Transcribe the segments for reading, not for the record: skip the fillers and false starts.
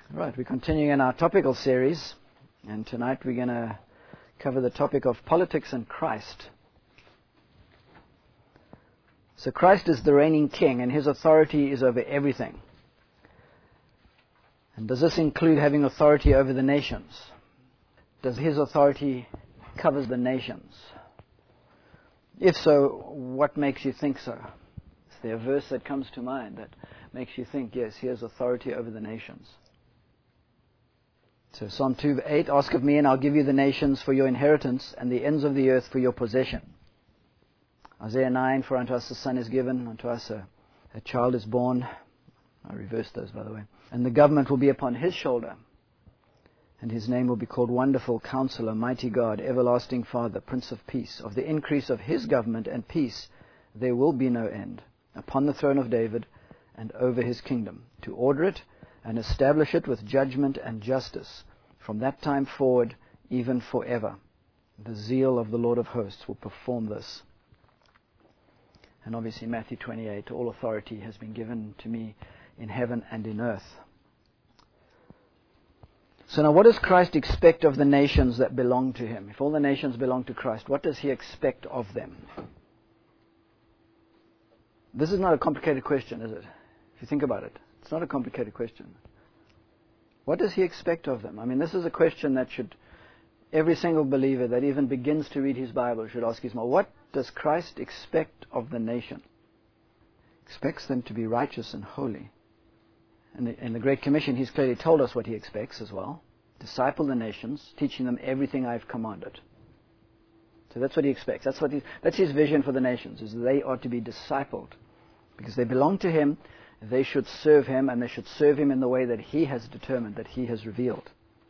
Right, we're continuing in our topical series, and tonight we're going to cover the topic of politics and Christ. So Christ is the reigning king, and his authority is over everything. And does this include having authority over the nations? Does his authority cover the nations? If so, what makes you think so? Is there a verse that comes to mind that makes you think, yes, he has authority over the nations? So Psalm 2:8, ask of me and I'll give you the nations for your inheritance and the ends of the earth for your possession. Isaiah 9, for unto us a son is given, unto us a child is born. I reversed those, by the way. And the government will be upon his shoulder. And his name will be called Wonderful Counselor, Mighty God, Everlasting Father, Prince of Peace. Of the increase of his government and peace there will be no end, upon the throne of David and over his kingdom, to order it and establish it with judgment and justice from that time forward, even forever. The zeal of the Lord of hosts will perform this. And obviously Matthew 28, all authority has been given to me in heaven and in earth. So now what does Christ expect of the nations that belong to him? If all the nations belong to Christ, what does he expect of them? This is not a complicated question, is it? If you think about it. It's not a complicated question. What does he expect of them? I mean, this is a question that every single believer that even begins to read his Bible should ask himself, what does Christ expect of the nation? He expects them to be righteous and holy. And in the Great Commission, he's clearly told us what he expects as well. Disciple the nations, teaching them everything I've commanded. So that's what he expects. That's his vision for the nations, is they are to be discipled. Because they belong to him, they should serve him, and they should serve him in the way that he has determined, that he has revealed.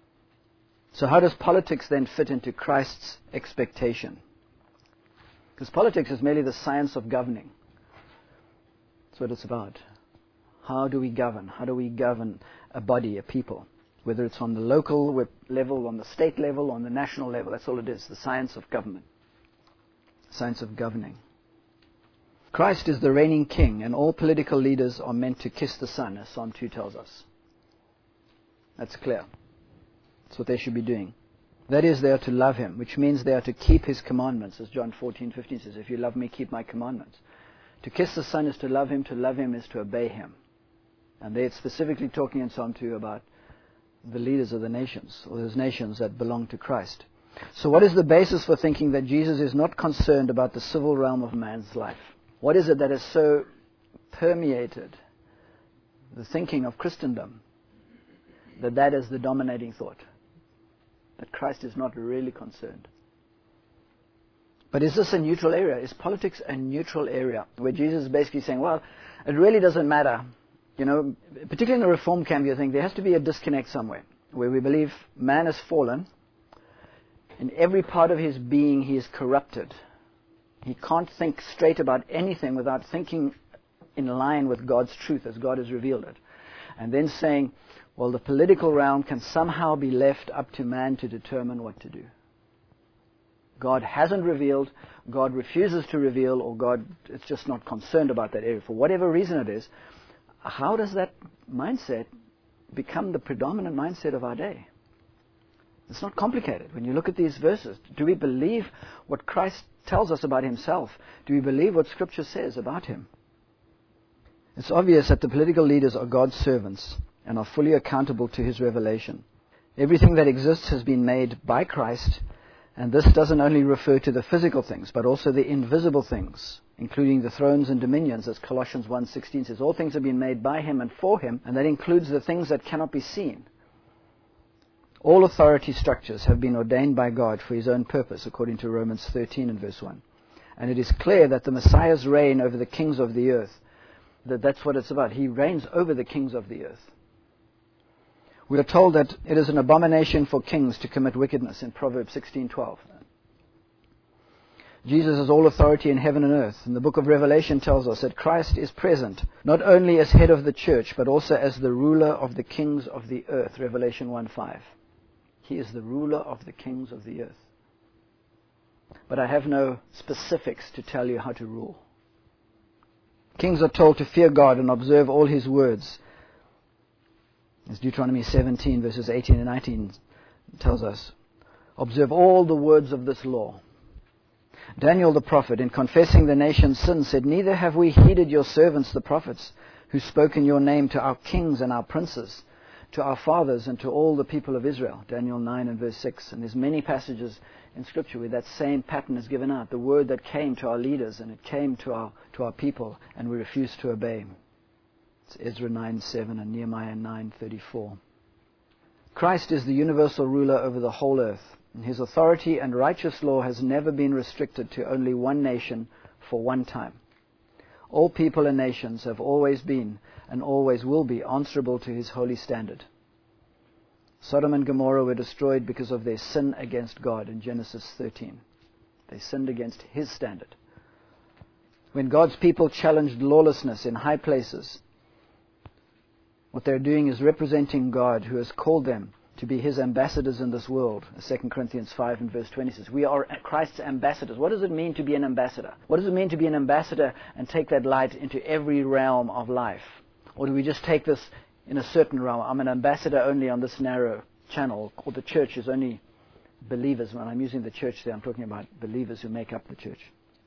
So how does politics then fit into Christ's expectation? Because politics is merely the science of governing. That's what it's about. How do we govern? How do we govern a body, a people? Whether it's on the local level, on the state level, on the national level, that's all it is, the science of government. Science of governing. Christ is the reigning king, and all political leaders are meant to kiss the Son, as Psalm 2 tells us. That's clear. That's what they should be doing. That is, they are to love him, which means they are to keep his commandments, as John 14:15 says, if you love me, keep my commandments. To kiss the Son is to love him is to obey him. And they're specifically talking in Psalm 2 about the leaders of the nations, or those nations that belong to Christ. So what is the basis for thinking that Jesus is not concerned about the civil realm of man's life? What is it that has so permeated the thinking of Christendom that is the dominating thought? That Christ is not really concerned. But is this a neutral area? Is politics a neutral area where Jesus is basically saying, well, it really doesn't matter. You know, particularly in the Reform camp, you think there has to be a disconnect somewhere where we believe man has fallen. In every part of his being, he is corrupted. He can't think straight about anything without thinking in line with God's truth as God has revealed it. And then saying, well, the political realm can somehow be left up to man to determine what to do. God hasn't revealed, God refuses to reveal, or God is just not concerned about that area. For whatever reason it is, how does that mindset become the predominant mindset of our day? It's not complicated. When you look at these verses, do we believe what Christ tells us about himself? Do we believe what Scripture says about him? It's obvious that the political leaders are God's servants and are fully accountable to his revelation. Everything that exists has been made by Christ, and this doesn't only refer to the physical things, but also the invisible things, including the thrones and dominions, as Colossians 1:16 says. All things have been made by him and for him, and that includes the things that cannot be seen. All authority structures have been ordained by God for his own purpose, according to Romans 13 and verse 1. And it is clear that the Messiah's reign over the kings of the earth, that's what it's about. He reigns over the kings of the earth. We are told that it is an abomination for kings to commit wickedness in Proverbs 16:12. Jesus has all authority in heaven and earth. And the book of Revelation tells us that Christ is present, not only as head of the church, but also as the ruler of the kings of the earth, Revelation 1:5. He is the ruler of the kings of the earth. But I have no specifics to tell you how to rule. Kings are told to fear God and observe all his words. As Deuteronomy 17 verses 18 and 19 tells us, observe all the words of this law. Daniel the prophet, in confessing the nation's sins, said, neither have we heeded your servants the prophets, who spoke in your name to our kings and our princes, to our fathers and to all the people of Israel. Daniel 9 and verse 6. And there's many passages in Scripture where that same pattern is given out. The word that came to our leaders and it came to our people, and we refused to obey. It's Ezra 9:7 and Nehemiah 9:34. Christ is the universal ruler over the whole earth, and his authority and righteous law has never been restricted to only one nation for one time. All people and nations have always been and always will be answerable to his holy standard. Sodom and Gomorrah were destroyed because of their sin against God in Genesis 13. They sinned against his standard. When God's people challenged lawlessness in high places, what they're doing is representing God, who has called them to be his ambassadors in this world. 2 Corinthians 5 and verse 20 says, we are Christ's ambassadors. What does it mean to be an ambassador? What does it mean to be an ambassador and take that light into every realm of life? Or do we just take this in a certain realm? I'm an ambassador only on this narrow channel, or the church is only believers. When I'm using the church there, I'm talking about believers who make up the church.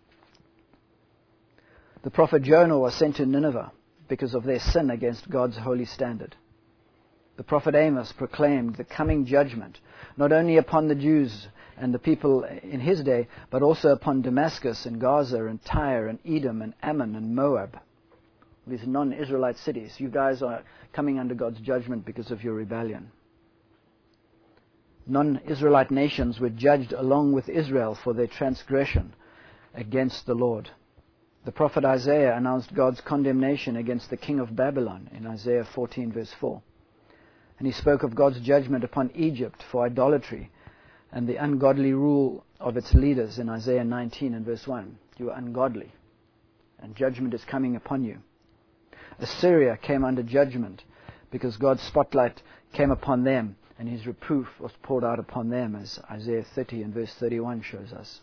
The prophet Jonah was sent to Nineveh because of their sin against God's holy standard. The prophet Amos proclaimed the coming judgment, not only upon the Jews and the people in his day, but also upon Damascus and Gaza and Tyre and Edom and Ammon and Moab. These non-Israelite cities. You guys are coming under God's judgment because of your rebellion. Non-Israelite nations were judged along with Israel for their transgression against the Lord. The prophet Isaiah announced God's condemnation against the king of Babylon in Isaiah 14 verse 4. And he spoke of God's judgment upon Egypt for idolatry and the ungodly rule of its leaders in Isaiah 19 and verse 1. You are ungodly, and judgment is coming upon you. Assyria came under judgment because God's spotlight came upon them, and his reproof was poured out upon them, as Isaiah 30 and verse 31 shows us.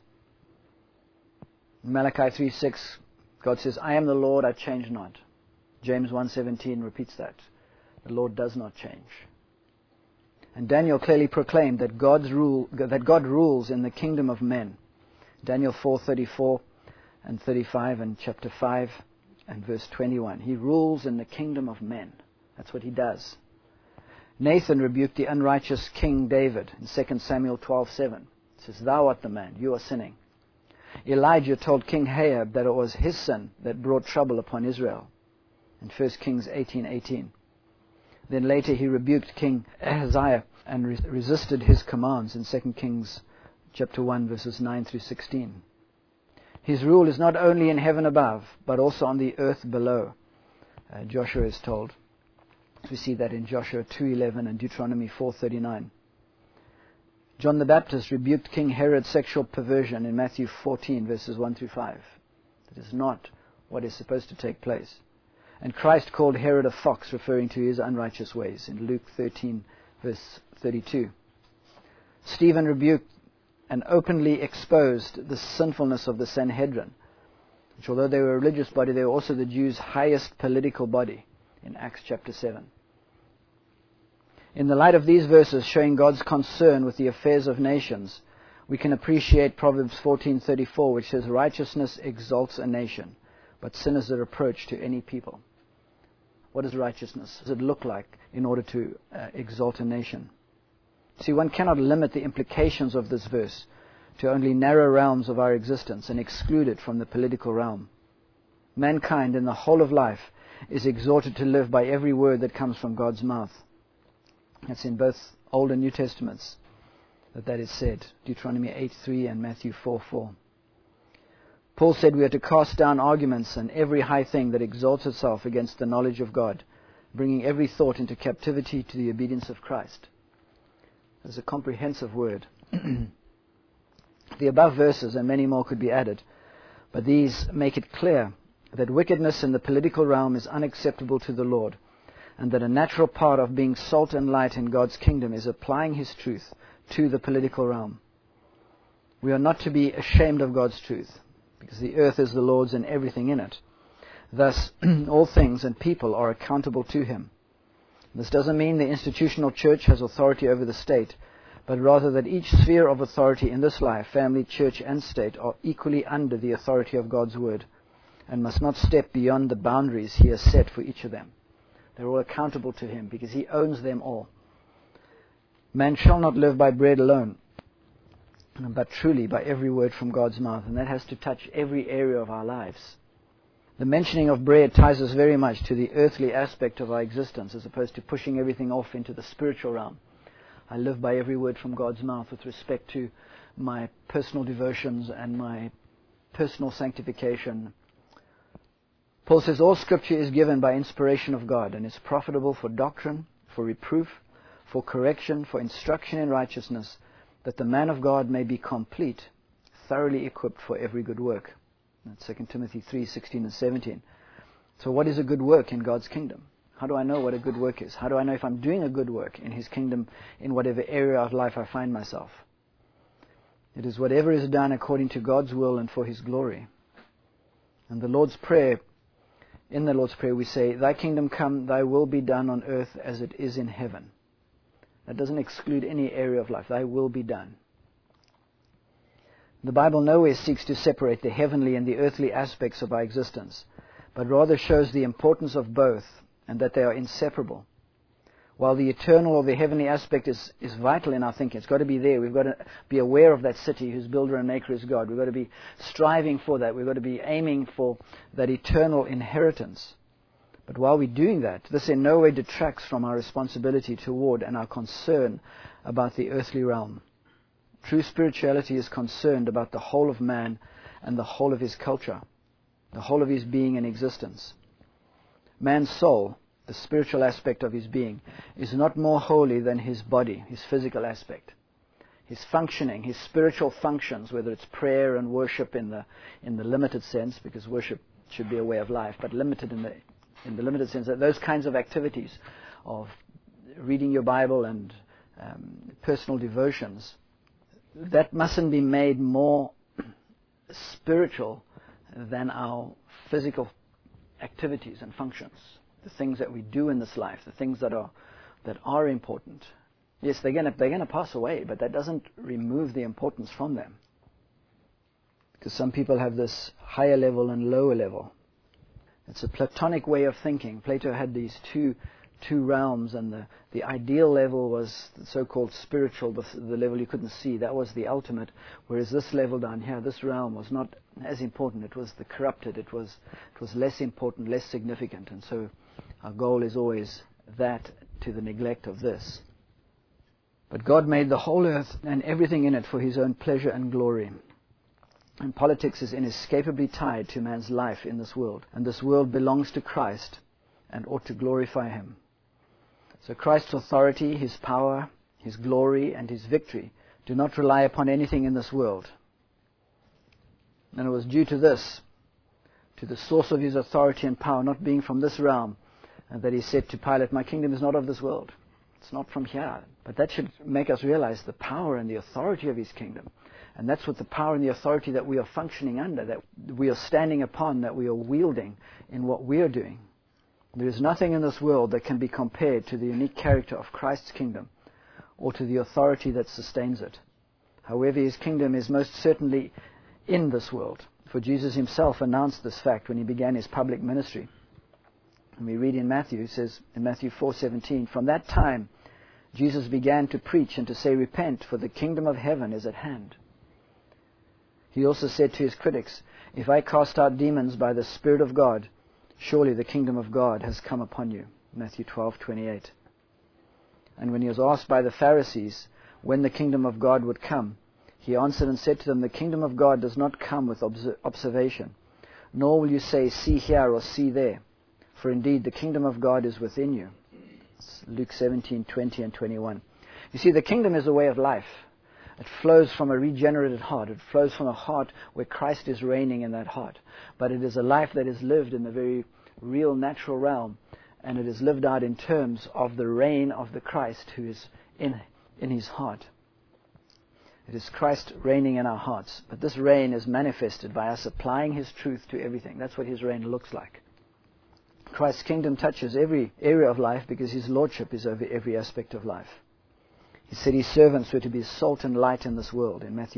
In Malachi 3:6, God says, I am the Lord, I change not. James 1:17 repeats that. The Lord does not change. And Daniel clearly proclaimed that God rules in the kingdom of men. Daniel 4:34 and 35 and chapter 5 and verse 21. He rules in the kingdom of men. That's what he does. Nathan rebuked the unrighteous King David in 2 Samuel 12:7. He says, thou art the man, you are sinning. Elijah told King Ahab that it was his sin that brought trouble upon Israel in 1 Kings 18:18. Then later he rebuked King Ahaziah and resisted his commands in 2 Kings chapter 1 verses 9 through 16. His rule is not only in heaven above, but also on the earth below, Joshua is told. We see that in Joshua 2:11 and Deuteronomy 4:39. John the Baptist rebuked King Herod's sexual perversion in Matthew 14 verses 1 through 5. That is not what is supposed to take place. And Christ called Herod a fox, referring to his unrighteous ways in Luke 13 verse 32. Stephen rebuked and openly exposed the sinfulness of the Sanhedrin, which, although they were a religious body, they were also the Jews' highest political body in Acts chapter 7. In the light of these verses showing God's concern with the affairs of nations, we can appreciate Proverbs 14:34, which says, righteousness exalts a nation, but sin is a reproach to any people. What does righteousness does it look like in order to exalt a nation? See, one cannot limit the implications of this verse to only narrow realms of our existence and exclude it from the political realm. Mankind in the whole of life is exhorted to live by every word that comes from God's mouth. That's in both Old and New Testaments that is said. Deuteronomy 8:3 and Matthew 4:4. Paul said we are to cast down arguments and every high thing that exalts itself against the knowledge of God, bringing every thought into captivity to the obedience of Christ. There's a comprehensive word. The above verses and many more could be added, but these make it clear that wickedness in the political realm is unacceptable to the Lord, and that a natural part of being salt and light in God's kingdom is applying his truth to the political realm. We are not to be ashamed of God's truth, because the earth is the Lord's and everything in it. Thus, all things and people are accountable to him. This doesn't mean the institutional church has authority over the state, but rather that each sphere of authority in this life, family, church, and state, are equally under the authority of God's Word and must not step beyond the boundaries He has set for each of them. They're all accountable to Him because He owns them all. Man shall not live by bread alone, but truly by every word from God's mouth, and that has to touch every area of our lives. The mentioning of bread ties us very much to the earthly aspect of our existence as opposed to pushing everything off into the spiritual realm. I live by every word from God's mouth with respect to my personal devotions and my personal sanctification. Paul says, all Scripture is given by inspiration of God and is profitable for doctrine, for reproof, for correction, for instruction in righteousness, that the man of God may be complete, thoroughly equipped for every good work. That's 2 Timothy 3:16 and 17. So what is a good work in God's kingdom? How do I know what a good work is? How do I know if I'm doing a good work in His kingdom in whatever area of life I find myself? It is whatever is done according to God's will and for His glory. And the Lord's Prayer, in the Lord's Prayer we say, Thy kingdom come, Thy will be done on earth as it is in heaven. That doesn't exclude any area of life. Thy will be done. The Bible nowhere seeks to separate the heavenly and the earthly aspects of our existence, but rather shows the importance of both and that they are inseparable. While the eternal or the heavenly aspect is vital in our thinking, it's got to be there. We've got to be aware of that city whose builder and maker is God. We've got to be striving for that. We've got to be aiming for that eternal inheritance. But while we're doing that, this in no way detracts from our responsibility toward and our concern about the earthly realm. True spirituality is concerned about the whole of man and the whole of his culture, the whole of his being and existence. Man's soul, the spiritual aspect of his being, is not more holy than his body, his physical aspect. His functioning, his spiritual functions, whether it's prayer and worship in the limited sense, because worship should be a way of life, but limited in the limited sense, that those kinds of activities of reading your Bible and personal devotions, that mustn't be made more spiritual than our physical activities and functions. The things that we do in this life, the things that are important. Yes, they're going to pass away, but that doesn't remove the importance from them. Because some people have this higher level and lower level. It's a Platonic way of thinking. Plato had these two realms, and the ideal level was the so-called spiritual, the level you couldn't see. That was the ultimate. Whereas this level down here, this realm, was not as important. It was the corrupted. It was less important, less significant. And so our goal is always that to the neglect of this. But God made the whole earth and everything in it for His own pleasure and glory. And politics is inescapably tied to man's life in this world. And this world belongs to Christ and ought to glorify Him. So Christ's authority, His power, His glory, and His victory do not rely upon anything in this world. And it was due to this, to the source of His authority and power not being from this realm, and that He said to Pilate, my kingdom is not of this world. It's not from here. But that should make us realize the power and the authority of His kingdom. And that's what the power and the authority that we are functioning under, that we are standing upon, that we are wielding in what we are doing. There is nothing in this world that can be compared to the unique character of Christ's kingdom or to the authority that sustains it. However, His kingdom is most certainly in this world. For Jesus Himself announced this fact when He began His public ministry. And we read in Matthew, He says in Matthew 4:17, from that time Jesus began to preach and to say, repent, for the kingdom of heaven is at hand. He also said to His critics, if I cast out demons by the Spirit of God, surely the kingdom of God has come upon you. Matthew 12:28. And when He was asked by the Pharisees when the kingdom of God would come, He answered and said to them, the kingdom of God does not come with observation, nor will you say, see here or see there. For indeed the kingdom of God is within you. It's Luke 17:20 and 21. You see, the kingdom is a way of life. It flows from a regenerated heart. It flows from a heart where Christ is reigning in that heart. But it is a life that is lived in the very real natural realm. And it is lived out in terms of the reign of the Christ who is in His heart. It is Christ reigning in our hearts. But this reign is manifested by us applying His truth to everything. That's what His reign looks like. Christ's kingdom touches every area of life because his lordship is over every aspect of life. He said his servants were to be salt and light in this world in Matthew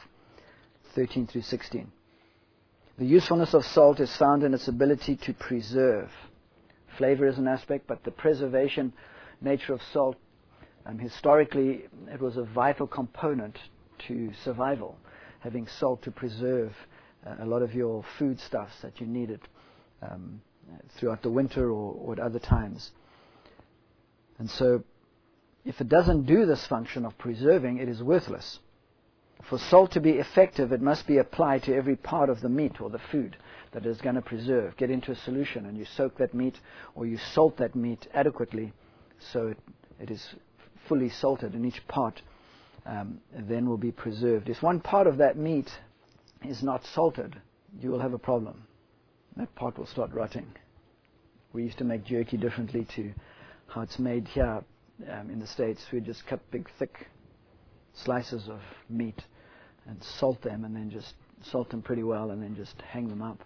5:13 through 16. The usefulness of salt is found in its ability to preserve. Flavor is an aspect, but the preservation nature of salt, historically, it was a vital component to survival, having salt to preserve a lot of your foodstuffs that you needed throughout the winter or at other times. And so, if it doesn't do this function of preserving, it is worthless. For salt to be effective, it must be applied to every part of the meat or the food that is going to preserve. Get into a solution and you soak that meat or you salt that meat adequately so it is fully salted and each part then will be preserved. If one part of that meat is not salted, you will have a problem. That part will start rotting. We used to make jerky differently to how it's made here in the States. We just cut big, thick slices of meat and salt them, and then just salt them pretty well, and then just hang them up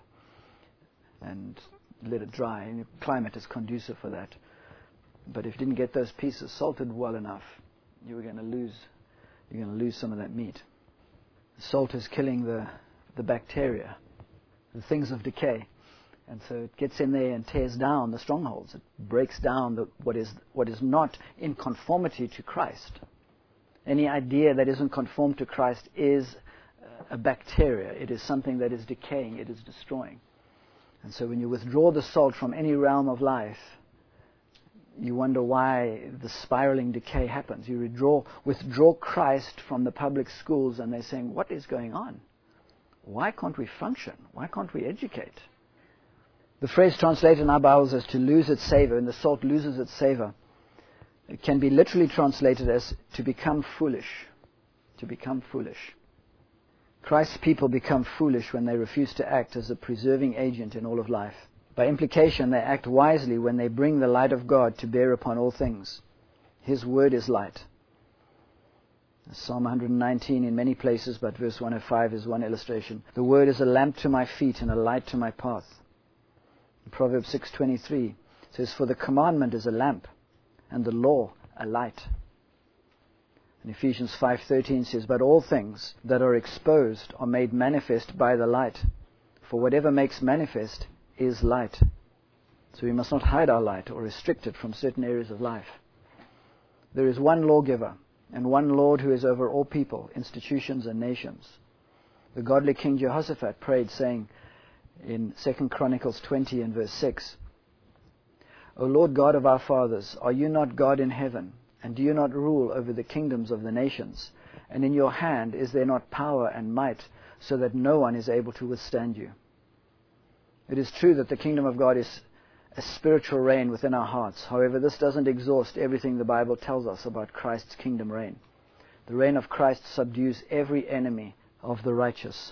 and let it dry. And the climate is conducive for that. But if you didn't get those pieces salted well enough, you were going to lose some of that meat. Salt is killing the bacteria, the things of decay. And so it gets in there and tears down the strongholds. It breaks down what is not in conformity to Christ. Any idea that isn't conformed to Christ is a bacteria. It is something that is decaying. It is destroying. And so when you withdraw the salt from any realm of life, you wonder why the spiraling decay happens. You withdraw Christ from the public schools and they're saying, what is going on? Why can't we function? Why can't we educate? The phrase translated in our Bibles as to lose its savor, and the salt loses its savor, it can be literally translated as to become foolish. To become foolish. Christ's people become foolish when they refuse to act as a preserving agent in all of life. By implication, they act wisely when they bring the light of God to bear upon all things. His word is light. Psalm 119 in many places, but verse 105 is one illustration. The word is a lamp to my feet and a light to my path. Proverbs 6:23 says, for the commandment is a lamp, and the law a light. And Ephesians 5:13 says, but all things that are exposed are made manifest by the light. For whatever makes manifest is light. So we must not hide our light or restrict it from certain areas of life. There is one lawgiver and one Lord who is over all people, institutions and nations. The godly King Jehoshaphat prayed, saying in 2 Chronicles 20 and verse 6, O Lord God of our fathers, are you not God in heaven, and do you not rule over the kingdoms of the nations? And in your hand is there not power and might, so that no one is able to withstand you? It is true that the kingdom of God is a spiritual reign within our hearts. However, this doesn't exhaust everything the Bible tells us about Christ's kingdom reign. The reign of Christ subdues every enemy of the righteous.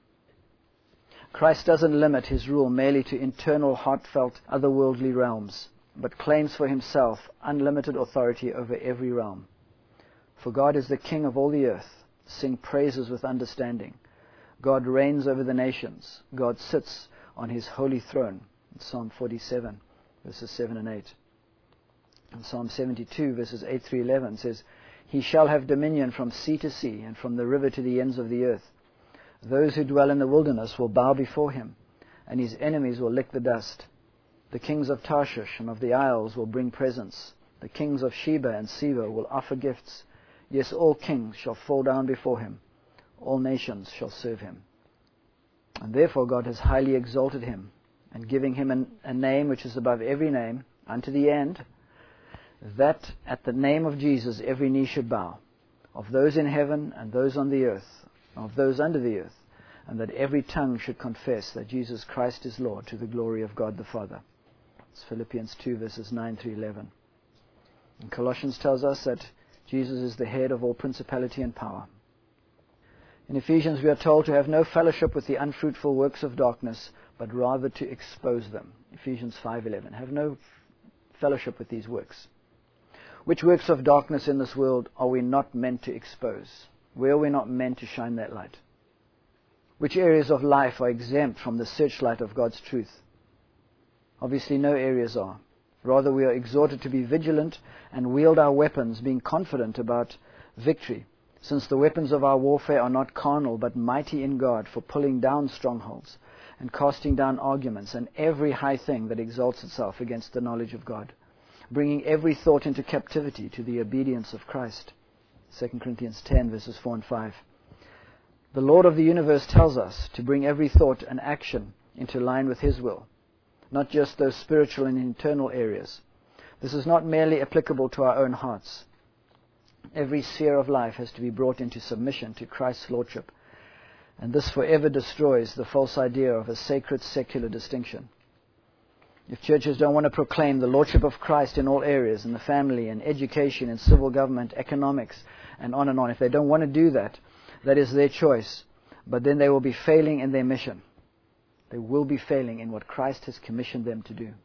Christ doesn't limit his rule merely to internal, heartfelt, otherworldly realms, but claims for himself unlimited authority over every realm. For God is the King of all the earth. Sing praises with understanding. God reigns over the nations. God sits on his holy throne. In Psalm 47, verses 7 and 8. And Psalm 72, verses 8 through 11 says, he shall have dominion from sea to sea and from the river to the ends of the earth. Those who dwell in the wilderness will bow before him, and his enemies will lick the dust. The kings of Tarshish and of the isles will bring presents. The kings of Sheba and Seba will offer gifts. Yes, all kings shall fall down before him. All nations shall serve him. And therefore God has highly exalted him, and giving him a name which is above every name, unto the end, that at the name of Jesus every knee should bow, of those in heaven and those on the earth, of those under the earth, and that every tongue should confess that Jesus Christ is Lord, to the glory of God the Father. It's Philippians 2, verses 9 through 11. And Colossians tells us that Jesus is the head of all principality and power. In Ephesians we are told to have no fellowship with the unfruitful works of darkness, but rather to expose them. Ephesians 5:11. Have no fellowship with these works. Which works of darkness in this world are we not meant to expose? Where are we not meant to shine that light? Which areas of life are exempt from the searchlight of God's truth? Obviously no areas are. Rather, we are exhorted to be vigilant and wield our weapons, being confident about victory, since the weapons of our warfare are not carnal, but mighty in God for pulling down strongholds and casting down arguments and every high thing that exalts itself against the knowledge of God, bringing every thought into captivity to the obedience of Christ. 2 Corinthians 10, verses 4 and 5. The Lord of the universe tells us to bring every thought and action into line with His will, not just those spiritual and internal areas. This is not merely applicable to our own hearts. Every sphere of life has to be brought into submission to Christ's lordship, and this forever destroys the false idea of a sacred secular distinction. If churches don't want to proclaim the lordship of Christ in all areas, in the family, in education, in civil government, economics, and on, if they don't want to do that, that is their choice. But then they will be failing in their mission. They will be failing in what Christ has commissioned them to do.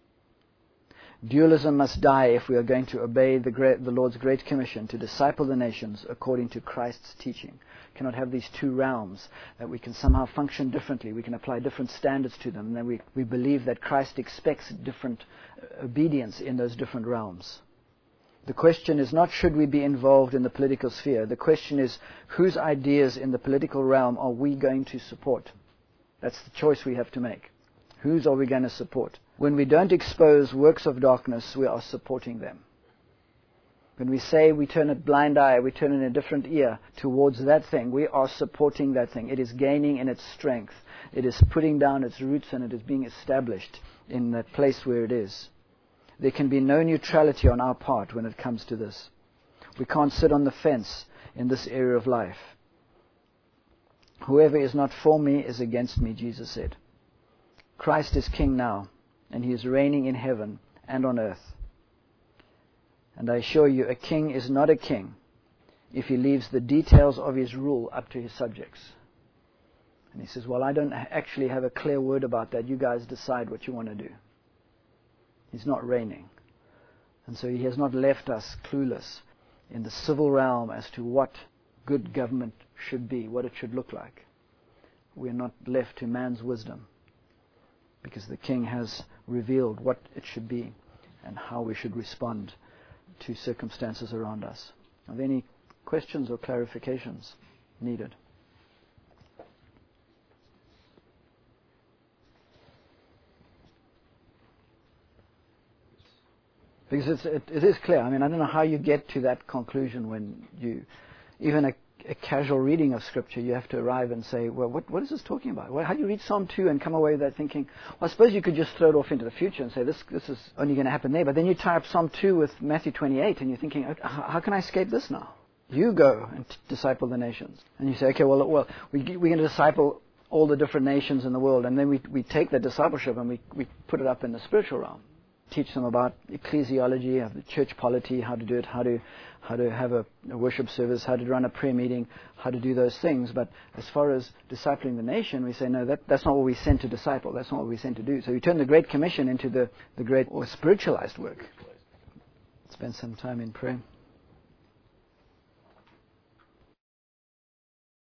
Dualism must die if we are going to obey the Lord's great commission to disciple the nations according to Christ's teaching. We cannot have these two realms that we can somehow function differently. We can apply different standards to them, and then we believe that Christ expects different obedience in those different realms. The question is not should we be involved in the political sphere. The question is whose ideas in the political realm are we going to support? That's the choice we have to make. Whose are we going to support? When we don't expose works of darkness, we are supporting them. When we say we turn a blind eye, we turn in a different ear towards that thing, we are supporting that thing. It is gaining in its strength. It is putting down its roots and it is being established in the place where it is. There can be no neutrality on our part when it comes to this. We can't sit on the fence in this area of life. Whoever is not for me is against me, Jesus said. Christ is King now, and He is reigning in heaven and on earth. And I assure you, a king is not a king if he leaves the details of his rule up to his subjects. And he says, well, I don't actually have a clear word about that. You guys decide what you want to do. He's not reigning. And so He has not left us clueless in the civil realm as to what good government should be, what it should look like. We are not left to man's wisdom, because the King has revealed what it should be and how we should respond to circumstances around us. Are there any questions or clarifications needed? Because it is clear. I mean, I don't know how you get to that conclusion when you, even a casual reading of Scripture, you have to arrive and say, well, what is this talking about? Well, how do you read Psalm 2 and come away with that thinking, well, I suppose you could just throw it off into the future and say, this is only going to happen there. But then you tie up Psalm 2 with Matthew 28 and you're thinking, how can I escape this now? You go and disciple the nations. And you say, okay, well we're going to disciple all the different nations in the world. And then we take that discipleship and we put it up in the spiritual realm. Teach them about ecclesiology, of the church polity, how to do it, how to have a worship service, how to run a prayer meeting, how to do those things. But as far as discipling the nation, we say, no, that's not what we sent to disciple. That's not what we sent to do. So we turn the Great Commission into the great or spiritualized work. Spend some time in prayer.